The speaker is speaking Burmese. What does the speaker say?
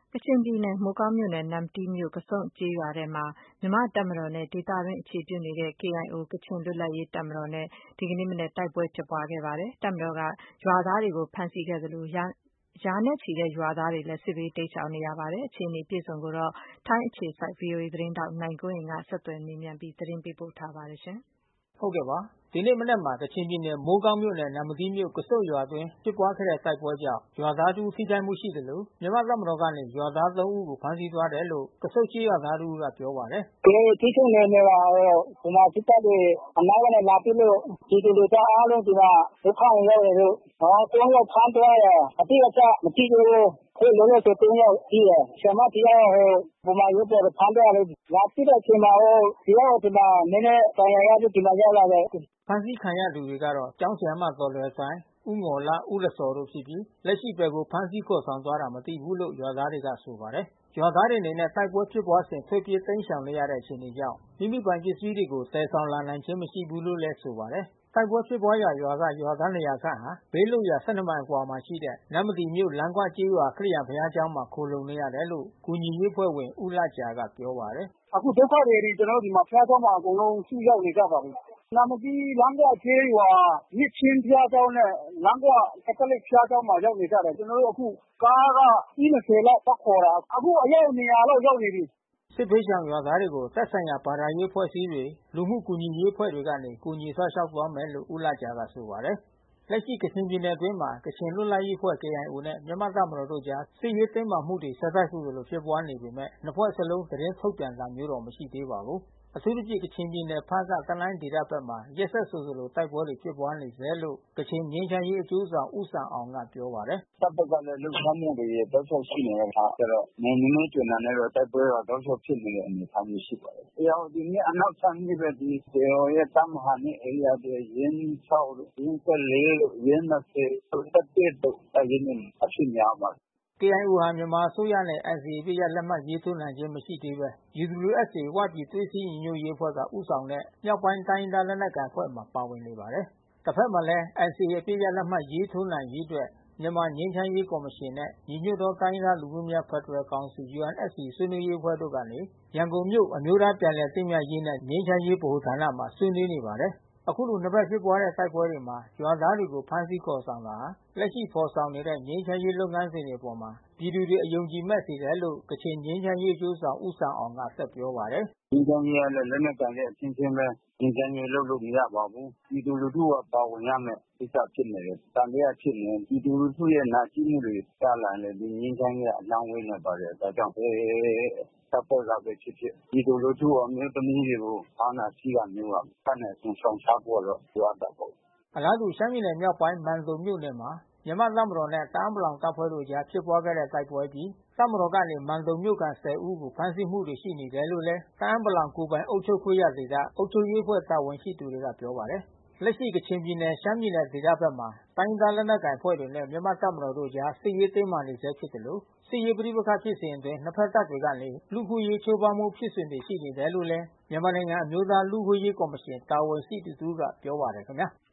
ကချင်ပြည်နယ် မိုးကောင်းမြို့နယ် နမ္မတီးမြို့ ကဆုန့်ကျေးရွာထဲမှာ မြန်မာ့တပ်မတော်နဲ့ ဒေသတွင်းအခြေပြုနေတဲ့ KIO ကချင်လွတ်လပ်ရေးတပ်မတော်နဲ့ ဒီကနေ့မနက် တိုက်ပွဲဖြစ်ပွားခဲ့ပါတယ်။ တပ်မတော်က ရွာသားတွေကို ဖမ်းဆီးခဲ့သလို ရာနဲ့ချီတဲ့ရွာသားတွေလည်း စစ်ဘေးတိမ်းရှောင်နေရပါတယ်။ အခြေအနေအပြည့်အစုံကိုတော့ ထိုင်းအခြေစိုက် VOA သတင်းထောက် နိုင်ကွန်းအိန်ကနေ ဆက်သွယ်မေးမြန်းပြီး သတင်းပေးပို့ထားပါတယ်။ဒီနေ့မနက်မှာ ကချင်ပြည်နယ် မိုးကောင်းမြို့နယ် နမ္မတီးမြို့ ကဆုန့်ရွာအတွင်း ဖြစ်ပွားခဲ့တဲ့တိုက်ပွဲကြောင့် ရွာသားတဦး ထိခိုက်မှုရှိသလို မြန်မာ့တပ်မတော်ကနေ ရွာသား ဦးကို ဖမ်းဆီးသွားတယ်လို့ ကဆုန့်ကျေးရွာသားတဦးကပြောပါတယ်။ “ကျနော်တို့ ထိန်းချုပ်နယ်မြေမှာတော့ ဗမာစစ်တပ်တွေ အနောက်ကနေလာပစ်လို့ ပြည်သူတွေအားလုံးဒီမှာ ဒုက္ခရောက်နေလို့ ယောက်ဖမ်းသွားတယ်။ အတိအကျမသိသေးဘူး။ အခုလောလောဆယ် ယောက်ရှိတယ်။ ဆရာမတယောက်ဗမာရဲဘော်တွေဖမ်းသွားတယ်။ လာပစ်တဲ့အချိန်မှာ တယောက်ဒီမှာနည်းနည်းဒဏ်ရာရပြီး ဒီမှာရောက်လာတယ်။ ” ဖမ်းဆီးခံရသူတွေကတော့ ကျောင်းဆရာမဒေါ်လွယ်ဆိုင်း၊ ဦးငေါ်လ၊ ဦးလဇော်တို့ဖြစ်ပြီး လက်ရှိဘယ်ကိုဖမ်းဆီးခေါ်ဆောင်သွားတာမသိဘူးလို့ ရွာသားတွေကဆိုပါတယ်။ ရွာသားတွေအနေနဲ့ တိုက်ပွဲဖြစ်ပွားစဉ် ထွက်ပြေးတိမ်းရှောင်နေရတဲ့အခြေအနေကြောင့် မိမိပိုင်ပစ္စည်းတွေကို သယ်ဆောင်လာနိုင်ခြင်းမရှိဘူးလို့ဆိုပါတယ်။ တိုက်ပွဲဖြစ်ပွားရာရွာက ရွာသား ခန့်ဟာ ဘေးလွတ်ရာ မိုင်အကွာမှာရှိတဲ့ နမ္မတီမြို့ လမ်းခွကျေးရွာခရစ်ယာန်ဘုရားကျောင်းမှာ ခိုလှုံနေရတယ်လို့ ကူညီရေးအဖွဲ့ဝင် ဦးလဂျာကပြောပါတယ်။ “အခုဒုက္ခသည်တွေ ကျနော်တို့ဒီမှာဘုရားကျောင်းမှာ အကုန်လုံးစုရောက်နေကြပါပြီ။ နမ္မတီးလမ်းခွကျေးရွာ နှစ်ခြင်းဘုရားကျောင်းနဲ့ လမ်းခွကက်သလစ်ဘုရားကျောင်းမှာရောက်နေကြတယ်။ ကျနော်တို့အခု ကားက စီး လောက်သွားခေါ်တာ။ အခုအယောက် လောက်ရောက်နေပြီ။ ” စစ်ဘေးရှောင်ရွာသားတွေကို သက်ဆိုင်ရာဘာသာရေးအဖွဲ့အစည်းတွေ လူမှုကူညီရေးအဖွဲ့တွေကနေ ကူညီစောင့်ရှောက်သွားမယ်လို့ ဦးလဂျာကဆိုပါတယ်။ လက်ရှိကချင်ပြည်နယ်အတွင်းမှာ ကချင်လွတ်လပ်ရေးအဖွဲ့ KIO နဲ့ မြန်မာ့တပ်မတော်တို့အကြား စစ်ရေးတင်းမာမှုတွေ ဆက်တိုက်ဆိုသလိုဖြစ်ပွားနေပေမဲ့ နှစ်ဖွဲ့စလုံး သတင်းထုတ်ပြန်တာမျိုးတော့ မရှိသေးပါဘူး။ အထူးသဖြင့် ကချင်ပြည်နယ် ဖားကန့် တနိုင်းဒေသဘက်မှာ ရက်ဆက်ဆိုသလို တိုက်ပွဲတွေဖြစ်ပွားနေဆဲလို့ ကချင်ငြိမ်းချမ်းရေးအကျိုးဆောင် ဦးဆန်အောင်ကပြောပါတယ်။ “တပ်ဘက်ကလည်းလှုပ်ရှားမှုတွေတောက်လျှောက်ရှိနေတဲ့အခါကျတော့ နယ်မြေနဲ့ကျွံတာနဲ့တော့ တိုက်ပွဲတော့တောက်လျှောက်ဖြစ်နေတဲ့အနေအထားမျိုးရှိပါတယ်။ ဧရာဝတီမြစ်အနောက်ခြမ်းမြစ်ဘက်ဒီ KIOရဲ့တပ်မဟာ ဧရိယာတွေ ရင်း တို့ ရင်း တို့ ရင်း တို့ ရင်း တို့ တပ်ရင်းတွေမှာအဖြစ်များပါတယ်။ ” KIO ဟာ မြန်မာအစိုးရနဲ့ NCA အပစ်ရပ်လက်မှတ်ရေးထိုးနိုင်ခြင်းမရှိသေးဘဲ UWSA ဝပြည်သွေးစည်းညီညွတ်ရေးအဖွဲ့က ဦးဆောင်တဲ့ မြောက်ပိုင်းတိုင်းရင်းသားလက်နက်ကိုင်အဖွဲ့မှာ ပါဝင်နေပါတယ်။ တဖက်မှာလည်း NCA အပစ်ရပ်လက်မှတ်ရေးထိုးနိုင်ရေးအတွက် မြန်မာငြိမ်းချမ်းရေးကော်မရှင်နဲ့ ညီညွတ်သောတိုင်းရင်းသားလူမျိုးများဖက်ဒရယ်ကောင်စီ UNFC ဆွေးနွေးရေးအဖွဲ့တို့ကနေ ရန်ကုန်မြို့ အမျိုးသားပြန်လည်သင့်မြတ်ရေးနှင့် ငြိမ်းချမ်းရေးဗဟိုဌာနမှာ ဆွေးနွေးနေပါတယ်။ အခုလိုနှစ်ဖက်ဖြစ်ပွားတဲ့တိုက်ပွဲတွေမှာ ရွာသားတွေကို ဖမ်းဆီးခေါ်ဆောင်တာဟာ လက်ရှိဖော်ဆောင်နေတဲ့ ငြိမ်းချမ်းရေးလုပ်ငန်းစဉ်တွေအပေါ် ပြည်သူတွေအယုံကြည်မဲ့စေတယ်လို့ ကချင်ငြိမ်းချမ်းရေးအကျိုးဆောင် ဦးဆန်အောင်ကဆက်ပြောပါတယ်။ “ငြိမ်းချမ်းရေးကလက်နက်ကိုင်တဲ့အချင်းချင်းပဲ ငြိမ်းချမ်းရေးလုပ်လို့မရပါဘူး။ ပြည်သူလူထုကပါဝင်ရမယ့်ကိစ္စဖြစ်နေတယ်။ သံသယဖြစ်နေရင် ပြည်သူလူထုရဲ့နာကျည်းမှုတွေကြားလာရင် ဒီငြိမ်းချမ်းရေးကအလှမ်းဝေးနေပါတယ်။ ဒါကြောင့် ဘယ်တပ်ဖွဲ့ကပဲဖြစ်ဖြစ် ပြည်သူလူထုအမျိုးသမီးတွေကို အားနာဆီးတာမျိုးက အတတ်နိုင်ဆုံးရှောင်ရှားဖို့တော့လိုအပ်တာပေါ့။ ” အလားတူ ရှမ်းပြည်နယ်မြောက်ပိုင်း မန်တုံမြို့နယ်မှာ မြန်မာ့တပ်မတော်နဲ့ တအာင်းပလောင်တပ်ဖွဲ့တို့အကြားဖြစ်ပွားခဲ့တဲ့တိုက်ပွဲအပြီး တပ်မတော်ကနေ မန်တုံမြို့ခံ ဦးကို ဖမ်းဆီးမှုတွေရှိနေတယ်လို့ တအာင်းပလောင်ကိုယ်ပိုင်အုပ်ချုပ်ခွင့်ရဒေသ အုပ်ချုပ်ရေးအဖွဲ့တာဝန်ရှိသူတွေကပြောပါတယ်။ လက်ရှိကချင်ပြည်နယ် ရှမ်းပြည်နယ်ဒေသဘက်မှာ တိုင်းရင်းသားလက်နက်ကိုင်အဖွဲ့တွေနဲ့ မြန်မာ့တပ်မတော်တို့အကြား စစ်ရေးတင်းမာနေဆဲဖြစ်သလို စစ်ရေးပဋိပက္ခဖြစ်စဉ်အတွင်း နှစ်ဖက်တပ်တွေကနေ လူ့အခွင့်အရေးချိုးဖေါက်မှုဖြစ်စဉ်တွေရှိနေတယ်လို့ မြန်မာနိုင်ငံအမျိုးသားလူ့အခွင့်အရေးကော်မရှင်တာဝန်ရှိသူတဦးကပြောပါတယ်ခင်ဗျာ။